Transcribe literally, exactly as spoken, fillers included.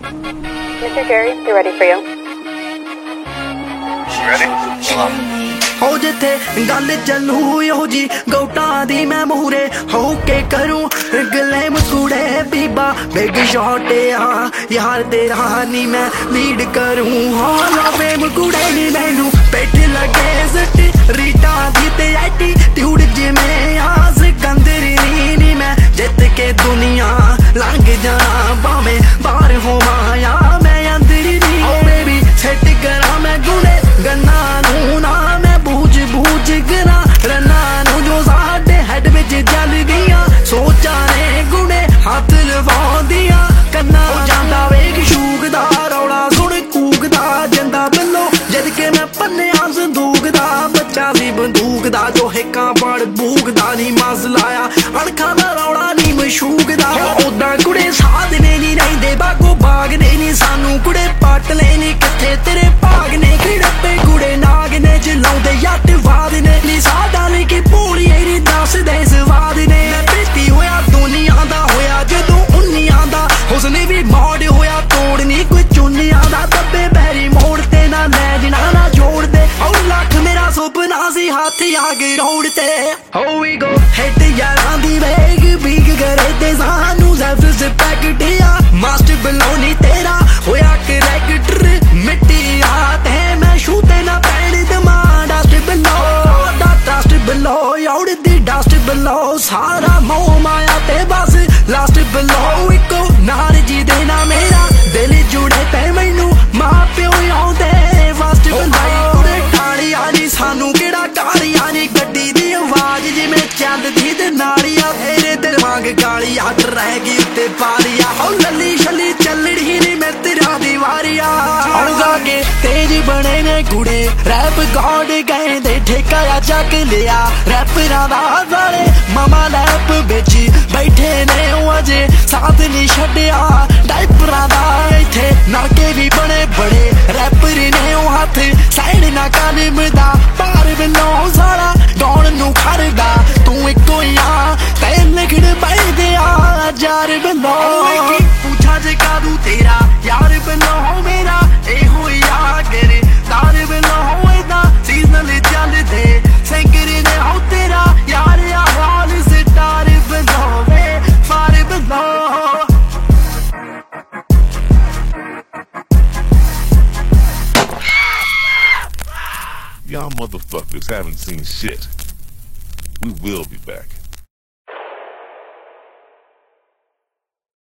Mister Jerry, they're ready for you. Ready? ਹੋ ਜਿੱਥੇ ਗੱਲ ਚੱਲੂ ਇਹੋ ਜੀ ਗੋਟਾਂ ਦੀ ਮੈਂ ਮੂਹਰੇ ਹੋ ਕੇ ਕਰੂੰ ਗਲੇ ਮਕੂੜੇ ਬੀਬਾ ਬਿਗ ਸ਼ਾਟ ਆ ਯਾਰ ਤੇਰਾ ਨੀ ਮੈਂ ਲੀਡ ਕਰੂੰ ਹਾਂ ਲਾਵੇ ਮਕੂੜੇ ਨੀ ਮੈਨੂੰ ਪਿੱਠ ਲੱਗੇ ਸੱਟ ਰੀਟਾਂ ਦੀ ਤੇ ਐਟੀ ਟਿਊਡ ਜਿਵੇਂ ਆ ਸਿਕੰਦਰ ਨੀ ਨੀ ਮੈਂ ਜਿੱਤ ਕੇ ਦੁਨੀਆ ਲੰਘ ਜਾ ਭਾਵੇਂ ਬਾਹਰ ਹੋਵਾਂ ਜਾਂ ਮੈਂ ਅੰਦਰ ਨੀ ਓ ਬੇਬੀ ਸੈੱਟ ਕਰਾਂ ਮੈਂ ਗੁਣੇ ਗੰਨਾ ਨੂੰ ਨਾ ਬੂਝ ਬੂਝ ਗਨਾ ਰੰਨਾ ਨੂੰ ਜੋ ਸਾਡੇ ਹੈਡ ਵਿੱਚ ਜਲ ਗਈਆਂ ਸੋਚਾਂ ਨੇ ਗੁਣੇ ਹੱਥ ਲਵਾਉਂਦੀਆਂ ਕੰਨਾਂ ਹੋ ਜਾਂਦਾ ਵੇਖ ਸ਼ੂਕ ਦਾ ਰੌਲਾ ਸੁਣ ਕੂਕਦਾ ਜਾਂਦਾ ਬਿੱਲੋ ਜਦ ਕਿ ਮੈਂ ਪੰਨਿਆਂ ਸੰਦੂਕ ਦਾ ਬੱਚਾ ਸੀ ਬੰਦੂਕ ਦਾ ਜੋ ਹਿੱਕਾਂ ਪੜ ਬੂਕ ਦਾ ਨੀ ਮਸ ਲਾਇਆ ਅਣਖਾਂ ਦਾ ਰੌਲਾ ਨੀ ਮਸ਼ੂਕ ਦਾ ਉਦਾਂ ਕੁੜੇ ਸਾਧ ਨੇ ਨੀ ਰਹਿੰਦੇ ਬਾਗੋ ਬਾਗ ਨੇ ਨੀ ਸਾਨੂੰ ਕੁੜੇ ਪੱਟ ਲੈ ਨੀ ਕਿੱਥੇ ਤੇਰੇ ਭਾਗ ਨੇ ਖਿੜਪੇ ਕੁੜੇ ਨਾਗ ਨੇ ਜਲਾਉਂਦੇ ਯੱਟ ਵਾਦ ਨੇ ਨੀ ਸਾਡਾ ਨੀ ਕਿ ਪੂਰੀ ਨੀ ਦੱਸਦੇ ਸਵਾਦ ਨੇ ਮੈਂ ਪੀਤੀ ਹੋਇਆ ਦੁਨੀਆ ਦਾ ਹੋਇਆ ਜਦੋਂ ਉਨੀਆਂ ਦਾ ਹੁਸਨ ਵੀ ਮੋੜ ਹੋਇਆ ਤੋੜ ਨੀ ਕੋਈ ਚੁੰਨੀਆਂ ਦਾ ਦੱਬੇ ਬੈਰੀ ਮੋੜ ਤੇ ਨਾ ਲੈ ਜਿਨਾ ਨਾ ਜੋੜ ਦੇ ਓ ਲੱਖ ਮੇਰਾ ਸੁਪਨਾ ਸੀ ਹੱਥ ਆ ਗਏ ਰੋਡ ਤੇ ਹੋ ਵੀ ਗੋ ਹਿੱਟ ਯਾਰਾਂ ਦੀ ਵੇਗ ਬੀਗ ਕਰੇ ਤੇ ਸਾਨੂੰ ਜ਼ੈਫਸ ਪੈਕਟਿਆ ਮਾਸਟਰ ਬਲੋਨੀ ਤੇਰਾ ਹੋਇਆ ਕਰੈਕਟਰ ਮਿੱਟੀ ਆ ਤੇ ਮੈਂ ਸ਼ੂ ਤੇ ਨਾ ਪੈਣ ਦਮਾ ਡਸਟ ਬਲੋ ਦਾ ਡਸਟ ਬਲੋ ਯੌੜ ਦੀ ਡਸਟ ਬਲੋ ਸਾਰਾ ਮੋਹ ਮਾਇਆ ਤੇ ਬਸ ਲਾਸਟ ਬਲੋ ਇੱਕੋ ਨਾਰ ਜੀ ਦੇ ਨਾ ਮੇਰਾ ਦਿਲ ਜੁੜੇ ਤੇ ਮੈਨੂੰ ਮਾਂ ਪਿਓ ਆਉਂਦੇ ਫਸਟ ਬਲੋ ਕੁੜੇ ਟਾੜੀਆਂ ਨੀ ਸਾਨੂੰ ਕਿਹੜਾ ਕਾਲੀਆਂ ਨੀ ਗੱਡੀ ਦੀ ਆਵਾਜ਼ ਜਿਵੇਂ ਚੱਲਦੀ ਤੇ ਨਾਲੀਆਂ ਤੇਰੇ ਦਿਮਾਗ ਗਾਲੀ ਹੱਟ ਰਹਿ ਗਈ ਉੱਤੇ ਪਾਲੀਆਂ ਹੋ ਲੱਲੀ ਛੱਲੀ ਚੱਲੜੀ ਨੀ ਮੈਂ ਤੇਰਾ ਦੀ ਵਾਰੀਆਂ ਆਉਂਦਾ ਕੇ ਤੇਜ ਬਣੇ ਨੇ ਕੁੜੇ ਰੈਪ ਗੋਡ ਗਏ ਦੇ ਠੇਕਾ ਆ ਚੱਕ ਲਿਆ ਰੈਪਰਾਂ ਦਾ ਵਾਲੇ ਮਾਮਾ ਲੈਪ ਵਿੱਚ ਬੈਠੇ ਨੇ ਉਹ ਅਜੇ ਸਾਥ ਨਹੀਂ ਛੱਡਿਆ ਡਾਈਪਰਾਂ ਦਾ ਇੱਥੇ ਨਾਕੇ ਵੀ ਬਣੇ ਬੜੇ ਰੈਪਰ ਨੇ ਉਹ ਹੱਥ ਸਾਈਡ ਨਾ ਕਾਲਿਮਦਾ ਪਾਰ ਬਿਲੋਂ ਸਾਰਾ ਗਾਉਣ ਨੂੰ ਖੜਦਾ ਤੂੰ ਇੱਕੋ ਹੀ ਆ ਤੇ ਲਿਖੜ ਬੈਠਦੇ ਆ ਯਾਰ ਬਿਲੋਂ ਪੁੱਛਾ ਜੇ ਕਾਦੂ ਤੇਰਾ ਯਾਰ ਬਿਲੋਂ ਮੇਰਾ ਇਹੋ ਹੀ ਆ ਕਰੇ ਤਾਰ ਬਿਲੋਂ ਇਹਦਾ ਸੀਜ਼ਨਲ ਚੱਲਦੇ ਸੈਂਕਰੇ ਨੇ ਹੋ ਤੇਰਾ ਯਾਰ ਆ ਹਾਲ ਸਿਤਾਰ below way far below Y'all motherfuckers haven't seen shit. We will be back.